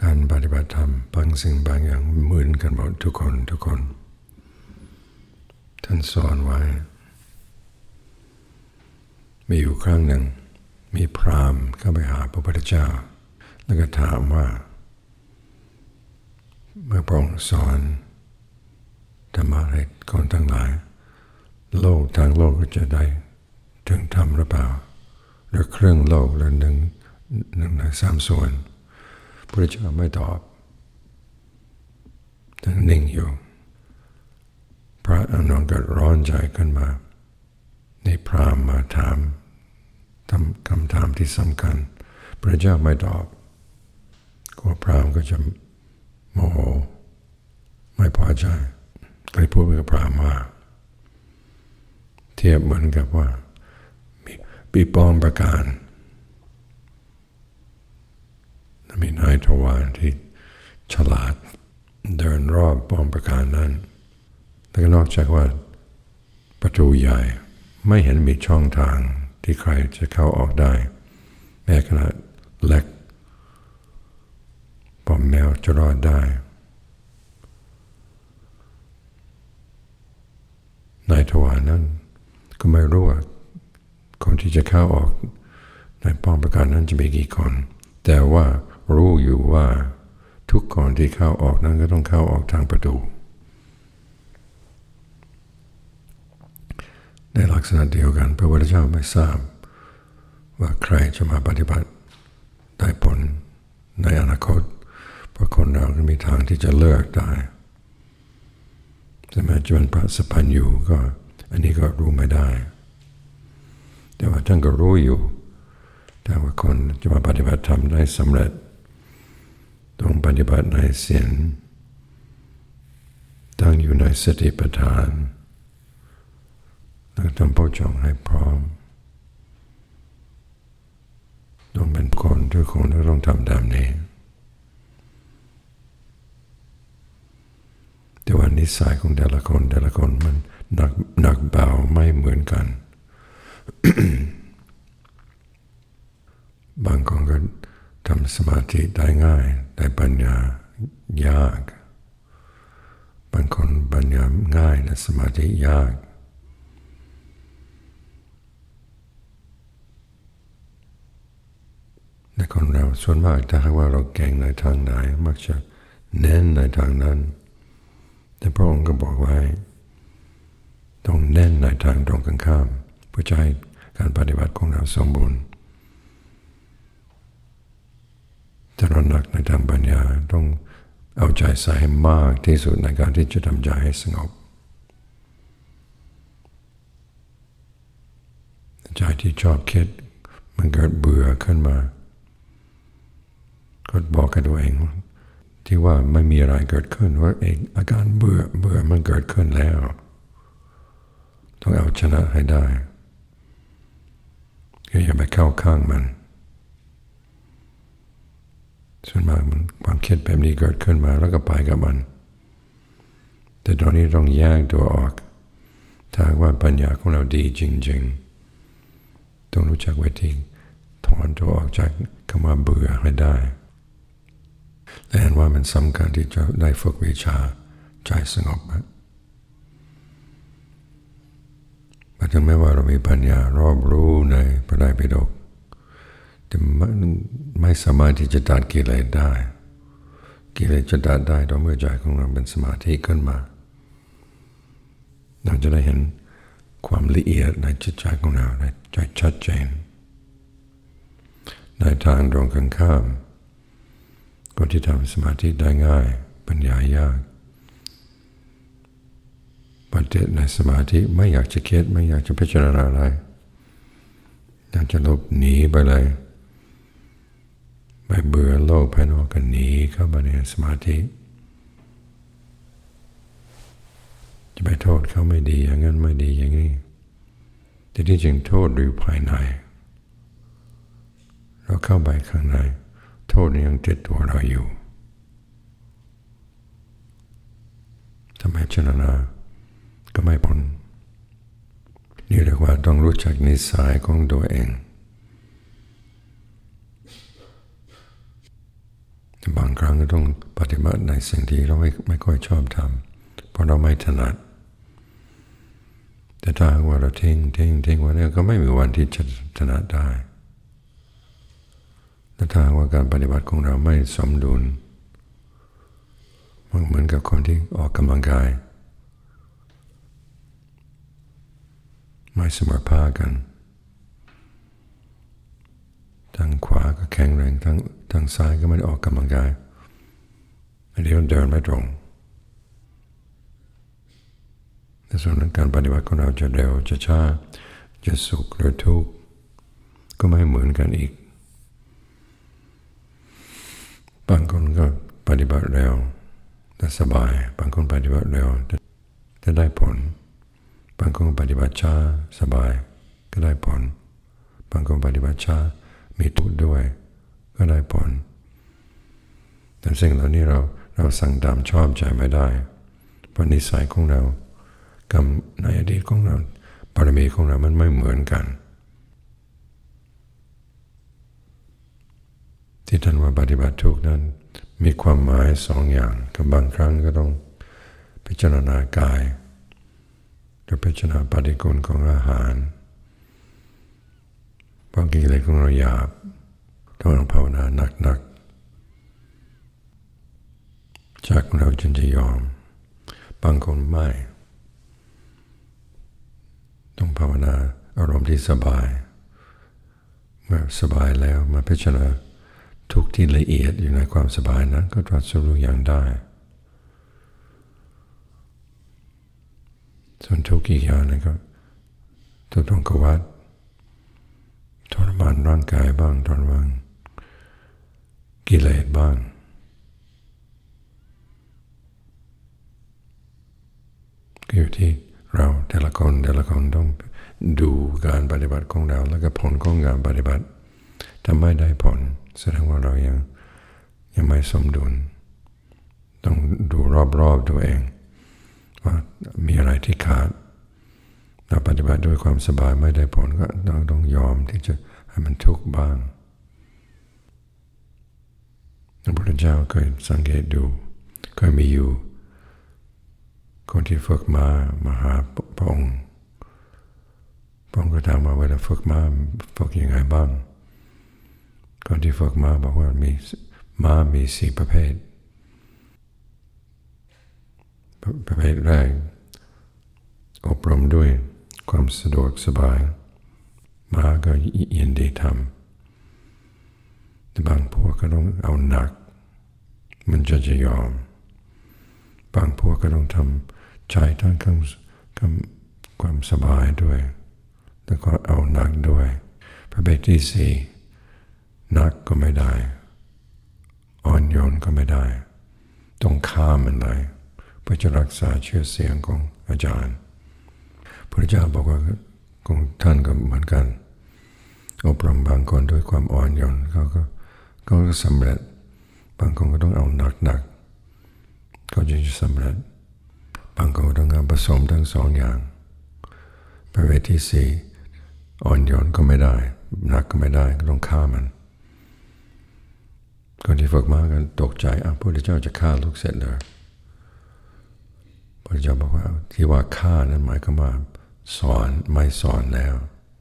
การปฏิบัติธรรมบางสิ่งบางอย่างเหมือนกันหมดทุกคนท่านสอนไว้มีอยู่ครั้งหนึ่งมีพราหมณ์เข้าไปหาพระพุทธเจ้าแล้วก็ถามว่าเมื่อพระองค์สอนธรรมะให้คนทั้งหลายโลกทางโลกก็จะได้ถึงธรรมหรือเปล่าหรือครึ่งโลกหรือหนึ่งในสามส่วนพระพุทธเจ้าไม่ตอบท่านนิ่งอยู่พระอานนท์ก็ร้อนใจขึ้นมาในพราหมณ์มาถามคำถามที่สำคัญพระเจ้าไม่ตอบก็พราหมณ์ก็จะโมโหไม่พอใจก็เลยพูดกับพราหมณ์ว่าเทียบเหมือนกับว่ามีป้อมประการมีนายทวารที่ฉลาดเดินรอบป้อมประการนั้นแล้วก็นอกจากว่าประตูใหญ่ไม่เห็นมีช่องทางที่ใครจะเข้าออกได้แม้ขนาดเล็กป้อมแมวจะรอดได้นายทวารนั้นก็ไม่รู้ว่าคนที่จะเข้าออกในป้อมประการนั้นจะมีกี่คนแต่ว่ารู้อยู่ว่าทุกคนที่เข้าออกนั้นก็ต้องเข้าออกทางประตูในลักษณะเดียวกันพระพุทธเจ้าไม่ทราบว่าใครจะมาปฏิบัติได้ผลในอนาคตเพราะคนเราก็มีทางที่จะเลือกได้แต่แม้จะเป็นพระสัพพัญญูก็อันนี้ก็รู้ไม่ได้แต่ว่าท่านก็รู้อยู่ถ้าว่าคนจะมาปฏิบัติธรรมได้สำเร็จต้องปฏิบัติในศีลตั้งอยู่ในสติปัฏฐานแล้วทำเป้าจงให้พร้อมต้องเป็นคนทุกคนต้องทำตามนี้แต่ว่านิสัยของแต่ละคนมันหนักเบาไม่เหมือนกัน บางคนก็ทำสมาธิได้ง่ายได้ปัญญายากบางคนปัญญาง่ายแต่สมาธิยากในคนเราส่วนมากถ้าว่าเราเก่งในทางไหนมักจะเน้นในทางนั้นแต่พระองค์ก็บอกไว้ต้องเน้นในทางตรงกันข้ามเพื่อให้การปฏิบัติของเราสมบูรณ์ถ้าเราหนักในทางปัญญาต้องเอาใจใส่ให้มากที่สุดในการที่จะทำใจให้สงบใจที่ชอบคิดมันเกิดเบื่อขึ้นมาก็บอกกับตัวเองที่ว่าไม่มีอะไรเกิดขึ้นว่าเองอาการเบื่อมันเกิดขึ้นแล้วต้องเอาชนะให้ได้อย่าไปเข้าข้างมันส่วนมากมันความคิดแบบนี้เกิดขึ้นมาแล้วก็ไปกับมันแต่ตอนนี้ต้องแยกตัวออกถ้าว่าปัญญาของเราดีจริงๆต้องรู้จักวิธีถอนตัวออกจากคำว่าเบื่อให้ได้และเห็นว่ามันสำคัญที่จะได้ฝึกวิชาใจสงบถึงแม้ว่าเรามีปัญญารอบรู้ในพระไตรปิฎกแต่ไม่สามารถที่จะตัดกิเลสได้กิเลสจะตัดได้ต่อเมื่อใจของเราเป็นสมาธิขึ้นมาเราจะได้เห็นความละเอียดในจิตใจของเราในใจชัดเจนในทางตรงกันข้ามคนที่ทำสมาธิได้ง่ายปัญญายากปฏิบัติในสมาธิไม่อยากจะคิดไม่อยากจะพิจารณาอะไรอยากจะหลบหนีไปเลยไม่เบื่อโลกภายนอกกันหนีเข้ามาในสมาธิจะไปโทษเขาไม่ดีอย่างนั้นไม่ดีอย่างนี้แต่ที่จริงโทษอยู่ภายในเราเข้าไปข้างในโทษยังติดตัวเราอยู่ทำไมชนะก็ไม่พ้นนี่เรียกว่าต้องรู้จักนิสัยของตัวเอง บางครั้งก็ต้องปฏิบัติในสิ่งที่เราไม่ค่อยชอบทำเพราะเราไม่ถนัดแต่ถ้าว่าเราทิ้งวันนี้ก็ไม่มีวันที่จะถนัดได้แต่ถ้าว่าการปฏิบัติของเราไม่สมดุลมันเหมือนกับคนที่ออกกำลังกายไม่เสมอภาคกันทางขวาก็แข็งแรงทางซ้ายก็ไม่ได้ออกกำลังกายเดี๋ยวเดินไม่ตรงแต่ส่วนนั้นการปฏิบัติของเราจะเร็วจะช้าจะสุขหรือทุกข์ก็ไม่เหมือนกันอีกบางคนก็ปฏิบัติเร็วแต่สบายบางคนปฏิบัติเร็วแต่ได้ผลบางคนปฏิบัติช้าสบายก็ได้ผลบางคนปฏิบัติช้ามีทุกข์ด้วยก็ได้ผลแต่สิ่งเหล่านี้เราสั่งตามชอบใจไม่ได้เพราะนิสัยของเรากรรมในอดีตของเราบารมีของเรามันไม่เหมือนกันที่ท่านว่าปฏิบัติถูกนั้นมีความหมายสองอย่างกับบางครั้งก็ต้องพิจารณากายหรือพิจารณาปฏิกูลของอาหารบางกิเลสของเราหยาบต้องภาวนาหนักๆจากเราจึงจะยอมบางคนไม่ต้องภาวนาอารมณ์ที่สบายเมื่อสบายแล้วมาพิจารณาทุกข์ที่ละเอียดอยู่ในความสบายนั้นก็ตรัสรู้อย่างได้ส่วนทุกข์อีกอย่างนึงก็ทุกข์ต้องกวัดทรมานร่างกายบ้างทรมานกิเลสบ้างก็อยู่ที่เราแต่ละคนต้องดูการปฏิบัติของเราแล้วก็ผลของการปฏิบัติถ้าไม่ได้ผลแสดงว่าเรายังไม่สมดุลต้องดูรอบๆตัวเองว่ามีอะไรที่ขาดเราปฏิบัติด้วยความสบายไม่ได้ผลก็ต้องยอมที่จะให้มันทุกข์บ้างพระพุทธเจ้าเคยสังเกตดูเคยมีอยู่คนที่ฝึกมาหาพระองค์ก็ถามว่าเวลาฝึกฝึกยังไงบ้างคนที่ฝึกบอกว่ามี4ประเภทประเภทแรกอบรมด้วยความสะดวกสบายก็ยินดีทำแต่บางพวกก็ต้องเอาหนักมันจะยอมบางพวกก็ต้องทำใช้ทั้งความสบายด้วยแล้วก็เอาหนักด้วยประเภทที่4หนักก็ไม่ได้อ่อนโยนก็ไม่ได้ต้องข้ามมันเลยเพื่อจะรักษาชื่อเสียงของอาจารย์พระเจ้าบอกว่าของท่านก็เหมือนกันอบรมบางคนด้วยความอ่อนโยนเขาก็สำเร็จบางคนก็ต้องเอาหนักเขาจะสำเร็จบางคนก็ต้องผสมทั้งสองอย่างประเภทที่4อ่อนโยนก็ไม่ได้หนักก็ไม่ได้ก็ต้องฆ่ามันคนที่ฝึกมากันตกใจพระพุทธเจ้าจะฆ่าลูกเสร็จเลยพระเจ้าบอกว่าที่ว่าฆ่านั้นหมายความว่าสอนไม่สอนแล้ว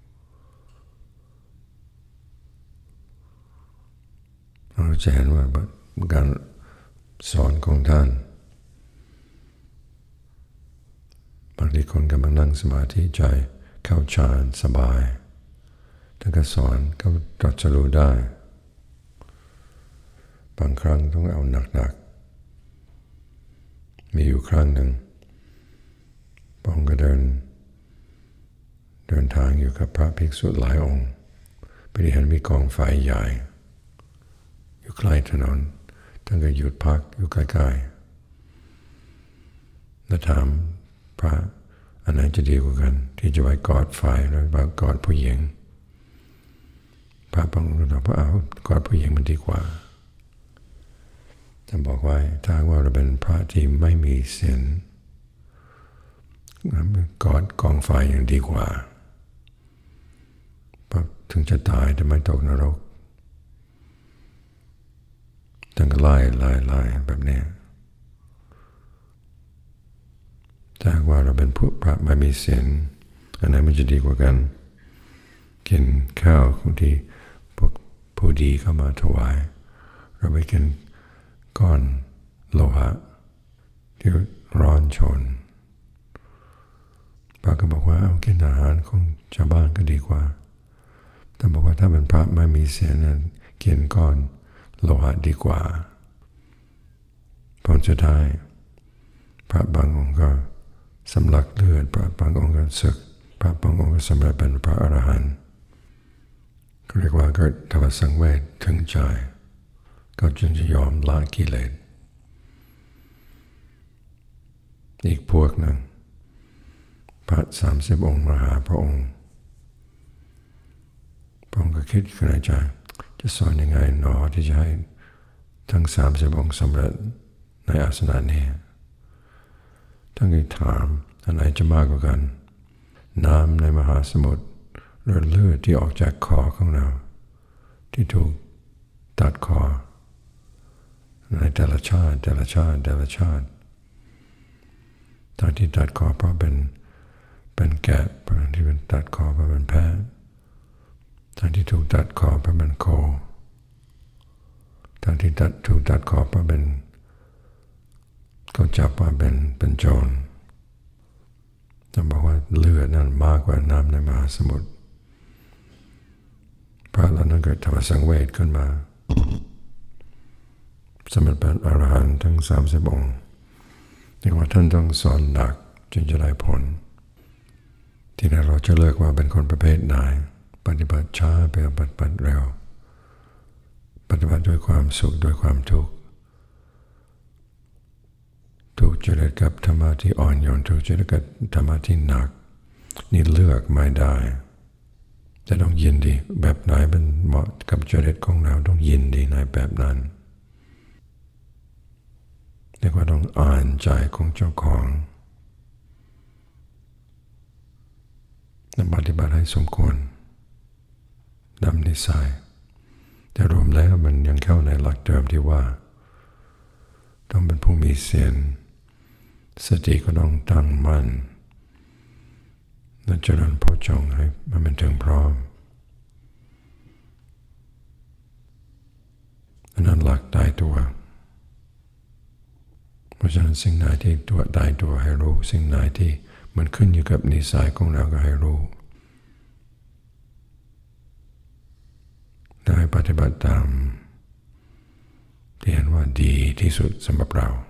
เราจะเห็นว่าการสอนของท่านบางทีคนกำลังนั่งสมาธิใจเข้าฌานสบายท่านก็สอนเขาตรัสรู้ได้บางครั้งต้องเอาหนักมีอยู่ครั้งหนึ่งพระองค์ก็เดินทางอยู่กับพระภิกษุหลายองค์ไปเห็นมีกองไฟใหญ่อยู่ใกล้ถนนท่านก็หยุดพักอยู่ใกล้ๆแล้วถามพระอันไหนจะดีกว่ากันที่จะไว้กอดไฟหรือว่ากอดผู้หญิงพระบางองค์ก็บอกว่าเอากอดผู้หญิงมันดีกว่าท่านบอกว่าถ้าว่าเราเป็นพระที่ไม่มีศีลกอดกองไฟอย่างดีกว่าถึงจะตายแต่ไม่ตกนรกตั้งไล่แบบนี้ถ้าว่าเราเป็นผู้พระไม่มีศีลอันนั้นมันจะดีกว่ากันกินข้าวที่พวกผู้ดีเข้ามาถวายเราไปกินก้อนโลหะที่ร้อนชนพระก็บอกว่าเอากินอาหารของชาวบ้านก็ดีกว่าแต่บอกว่าถ้าเป็นพระไม่มีศีลนั้นกินก้อนโลหะดีกว่าผลจะได้พระบางองค์ก็สำลักเลือดพระบางองค์ก็ศึกพระบางองค์ก็สำเร็จเป็นพระอรหันต์เรียกว่าเกิดทวสังเวชถึงใจก็จึงจะยอมละกิเลสอีกพวกหนึ่งพระ30 องค์มาหาพระองค์พระองค์ก็คิดขึ้นในใจจะสอนยังไงหนอที่จะให้ทั้ง30 องค์สำเร็จในอาสนะนี้ทั้งที่ถามอันไหนจะมากกว่ากันน้ำในมหาสมุทรหรือเลือดที่ออกจากคอของเราที่ถูกตัดคอในแต่ละชาติตอนที่ตัดคอเพราะเป็นแกะตอนที่เป็นตัดคอเพราะเป็นแพะตอนที่ถูกตัดคอเพราะเป็นโคตอนที่ถูกตัดคอเพราะเป็นเขาจับว่าเป็นโจรต้องบอกว่าเลือดนั้นมากกว่าน้ำในมหาสมุทรพระเหล่านั้นเกิดทวสังเวชขึ้นมาสำเร็จเป็นอรหันต์ทั้ง30 องค์เรียกว่าท่านต้องสอนหนักจึงจะได้ผลที่นั้นเราจะเลือกว่าเป็นคนประเภทไหนปฏิบัติช้าไปปฏิบัติเร็วปฏิบัติด้วยความสุขด้วยความทุกข์ถูกจริตกับธรรมะที่อ่อนโยนถูกจริตกับธรรมะที่หนักนี่เลือกไม่ได้จะต้องยินดีแบบไหนเป็นเหมาะกับจริตของเราต้องยินดีในแบบนั้นเรียกว่าต้องอ่านใจของเจ้าของและปฏิบัติให้สมควรดำนิสัยแต่รวมแล้วมันยังเข้าในหลักเดิมที่ว่าต้องเป็นผู้มีศีลสติก็ต้องตั้งมั่นและเจริญโพชฌงค์ให้มันถึงพร้อมอันนั้นหลักตายตัวเพราะฉะนั้นสิ่งไหนที่ตัวตายตัวให้รู้สิ่งไหนที่มันขึ้นอยู่กับนิสัยของเราก็ให้รู้ได้ปฏิบัติตามที่เห็นว่าดีที่สุดสำหรับเรา